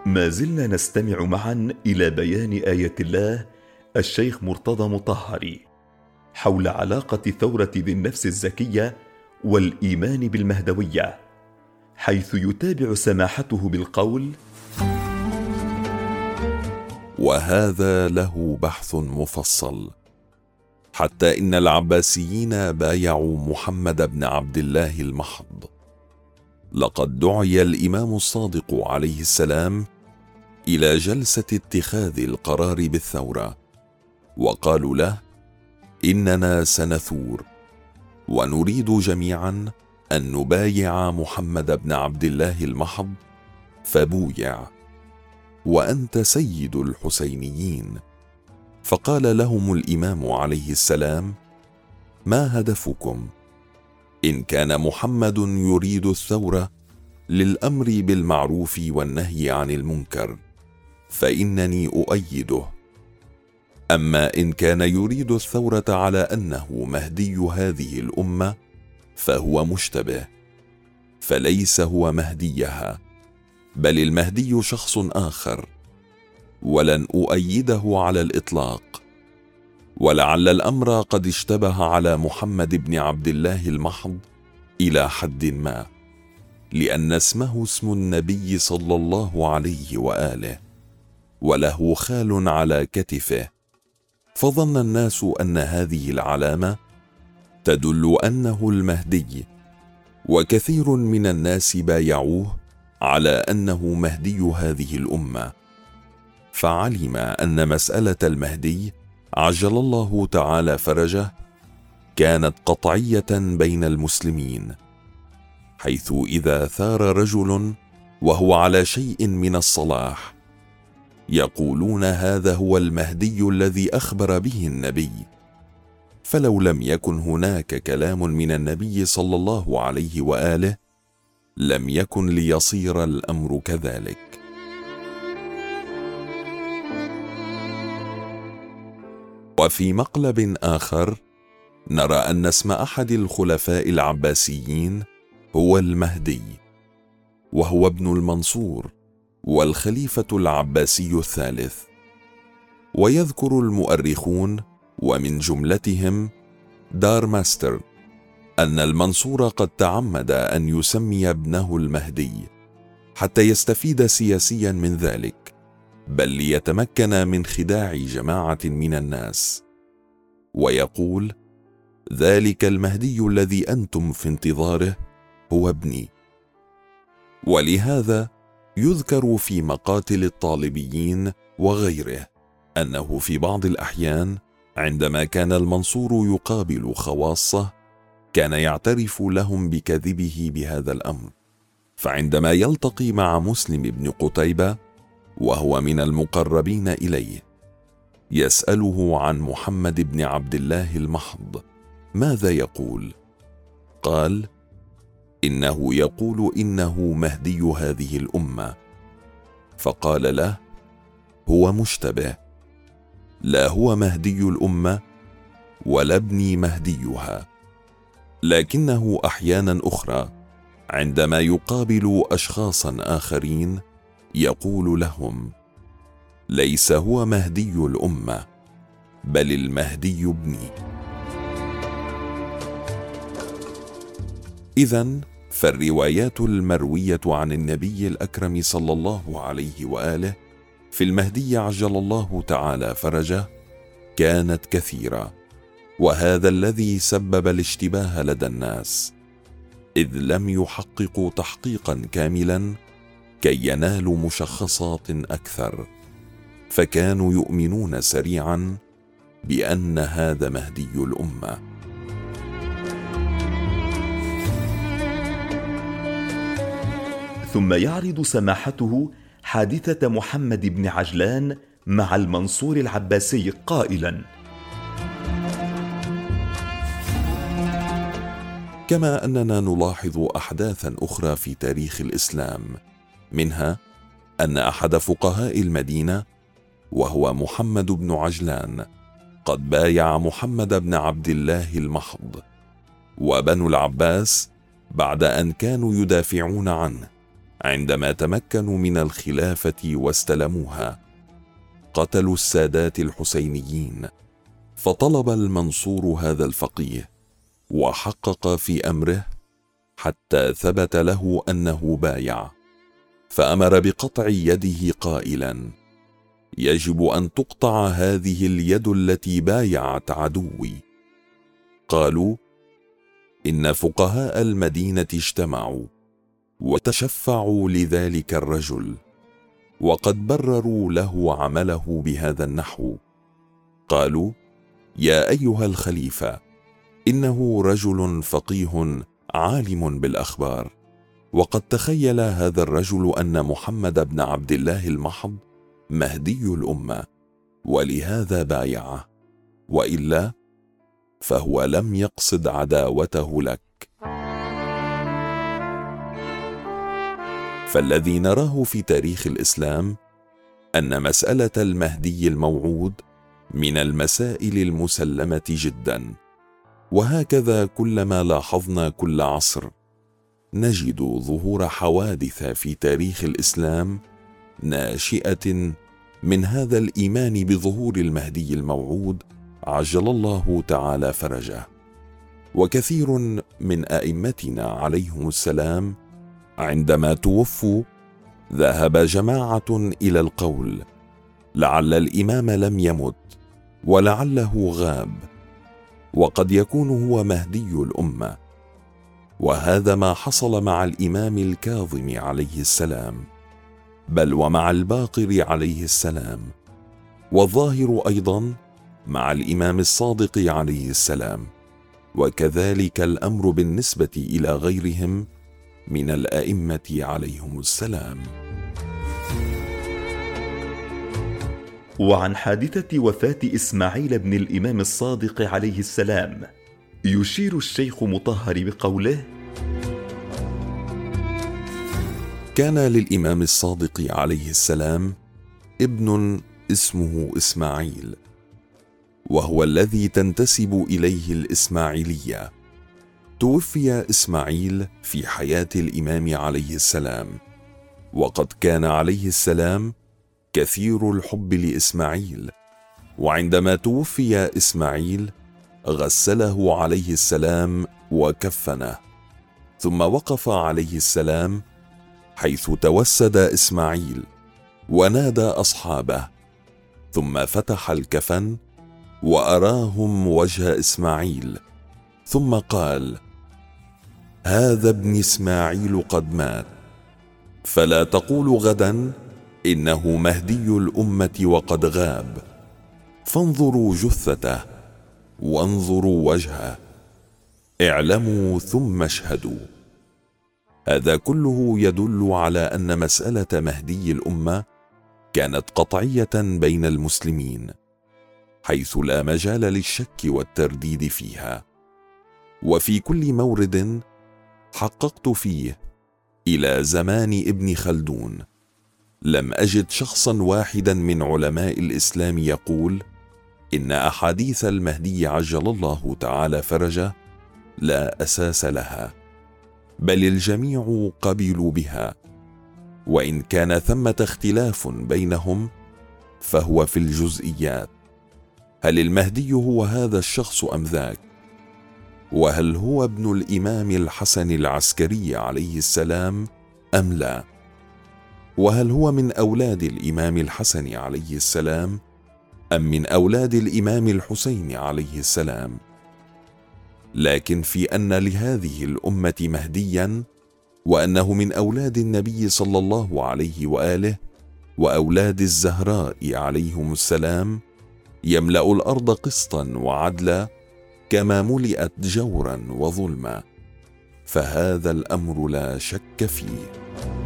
ما زلنا نستمع معا إلى بيان آية الله الشيخ مرتضى مطهري حول علاقة ثورة ذي النفس الزكية والإيمان بالمهدوية، حيث يتابع سماحته بالقول: وهذا له بحث مفصل، حتى إن العباسيين بايعوا محمد بن عبد الله المحض. لقد دعي الإمام الصادق عليه السلام إلى جلسة اتخاذ القرار بالثورة، وقالوا له: إننا سنثور ونريد جميعا أن نبايع محمد بن عبد الله المحض، فبويع وأنت سيد الحسينيين. فقال لهم الإمام عليه السلام: ما هدفكم؟ إن كان محمد يريد الثورة للأمر بالمعروف والنهي عن المنكر فإنني أؤيده، أما إن كان يريد الثورة على أنه مهدي هذه الأمة فهو مشتبه، فليس هو مهديها، بل المهدي شخص آخر، ولن أؤيده على الإطلاق. ولعل الأمر قد اشتبه على محمد بن عبد الله المحض إلى حد ما، لأن اسمه اسم النبي صلى الله عليه وآله، وله خال على كتفه، فظن الناس أن هذه العلامة تدل أنه المهدي، وكثير من الناس بايعوه على أنه مهدي هذه الأمة. فعلم أن مسألة المهدي عجل الله تعالى فرجه كانت قطعية بين المسلمين، حيث إذا ثار رجل وهو على شيء من الصلاح يقولون هذا هو المهدي الذي أخبر به النبي، فلو لم يكن هناك كلام من النبي صلى الله عليه وآله لم يكن ليصير الأمر كذلك. وفي مقلب آخر نرى أن اسم أحد الخلفاء العباسيين هو المهدي، وهو ابن المنصور والخليفة العباسي الثالث. ويذكر المؤرخون ومن جملتهم دار ماستر أن المنصور قد تعمد أن يسمي ابنه المهدي حتى يستفيد سياسيا من ذلك، بل ليتمكن من خداع جماعة من الناس، ويقول: ذلك المهدي الذي أنتم في انتظاره هو ابني. ولهذا يذكر في مقاتل الطالبيين وغيره أنه في بعض الأحيان عندما كان المنصور يقابل خواصه كان يعترف لهم بكذبه بهذا الأمر، فعندما يلتقي مع مسلم بن قتيبة وهو من المقربين إليه يسأله عن محمد بن عبد الله المحض ماذا يقول؟ قال: إنه يقول إنه مهدي هذه الأمة. فقال له: هو مشتبه، لا هو مهدي الأمة ولا ابني مهديها، لكنه أحيانا أخرى عندما يقابل أشخاصا آخرين يقول لهم: ليس هو مهدي الأمة بل المهدي ابني. إذن فالروايات المروية عن النبي الأكرم صلى الله عليه وآله في المهدي عجل الله تعالى فرجه كانت كثيرة، وهذا الذي سبب الاشتباه لدى الناس، إذ لم يحققوا تحقيقا كاملا كي ينالوا مشخصات أكثر، فكانوا يؤمنون سريعا بأن هذا مهدي الأمة. ثم يعرض سماحته حادثة محمد بن عجلان مع المنصور العباسي قائلا: كما أننا نلاحظ أحداثا أخرى في تاريخ الإسلام، منها أن أحد فقهاء المدينة وهو محمد بن عجلان قد بايع محمد بن عبد الله المحض، وبنو العباس بعد أن كانوا يدافعون عنه عندما تمكنوا من الخلافة واستلموها قتلوا السادات الحسينيين، فطلب المنصور هذا الفقيه وحقق في أمره حتى ثبت له أنه بايع، فأمر بقطع يده قائلا: يجب أن تقطع هذه اليد التي بايعت عدوي. قالوا: إن فقهاء المدينة اجتمعوا وتشفعوا لذلك الرجل، وقد برروا له عمله بهذا النحو. قالوا: يا أيها الخليفة، إنه رجل فقيه عالم بالأخبار، وقد تخيل هذا الرجل أن محمد بن عبد الله المحض مهدي الأمة، ولهذا بايعه، وإلا فهو لم يقصد عداوته لك. فالذي نراه في تاريخ الإسلام أن مسألة المهدي الموعود من المسائل المسلمة جدا، وهكذا كلما لاحظنا كل عصر نجد ظهور حوادث في تاريخ الإسلام ناشئة من هذا الإيمان بظهور المهدي الموعود عجل الله تعالى فرجه. وكثير من أئمتنا عليهم السلام عندما توفوا ذهب جماعة إلى القول لعل الإمام لم يمت ولعله غاب، وقد يكون هو مهدي الأمة. وهذا ما حصل مع الإمام الكاظم عليه السلام، بل ومع الباقر عليه السلام، والظاهر أيضا مع الإمام الصادق عليه السلام، وكذلك الأمر بالنسبة إلى غيرهم من الأئمة عليهم السلام. وعن حادثة وفاة إسماعيل بن الإمام الصادق عليه السلام يشير الشيخ مطهر بقوله: كان للإمام الصادق عليه السلام ابن اسمه إسماعيل، وهو الذي تنتسب إليه الإسماعيلية. توفي إسماعيل في حياة الإمام عليه السلام، وقد كان عليه السلام كثير الحب لإسماعيل، وعندما توفي إسماعيل غسله عليه السلام وكفنه، ثم وقف عليه السلام حيث توسد إسماعيل ونادى أصحابه، ثم فتح الكفن وأراهم وجه إسماعيل، ثم قال: هذا ابن إسماعيل قد مات، فلا تقولوا غدا إنه مهدي الأمة وقد غاب، فانظروا جثته وانظروا وجهه، اعلموا ثم اشهدوا. هذا كله يدل على أن مسألة مهدي الأمة كانت قطعية بين المسلمين، حيث لا مجال للشك والترديد فيها. وفي كل مورد حققت فيه إلى زمان ابن خلدون لم أجد شخصا واحدا من علماء الإسلام يقول إن أحاديث المهدي عجل الله تعالى فرجه لا أساس لها، بل الجميع قبلوا بها، وإن كان ثمة اختلاف بينهم فهو في الجزئيات. هل المهدي هو هذا الشخص أم ذاك؟ وهل هو ابن الإمام الحسن العسكري عليه السلام أم لا؟ وهل هو من أولاد الإمام الحسن عليه السلام أم من أولاد الإمام الحسين عليه السلام؟ لكن في أن لهذه الأمة مهديا، وأنه من أولاد النبي صلى الله عليه وآله وأولاد الزهراء عليهم السلام، يملأ الأرض قسطا وعدلا كما ملئت جورا وظلما، فهذا الأمر لا شك فيه.